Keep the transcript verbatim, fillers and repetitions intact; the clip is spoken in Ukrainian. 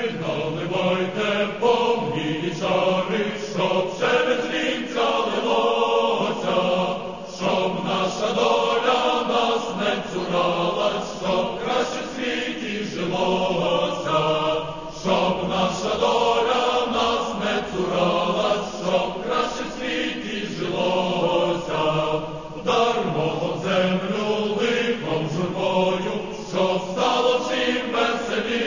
наливайте повні чари, щоб через вінця лилося, щоб наша доля нас не цуралась, щоб краще в світі жилося, щоб наша доля нас не цуралась, щоб краще в світі жилося. Дармо землю лихом журбою, щоб стало всім веселі.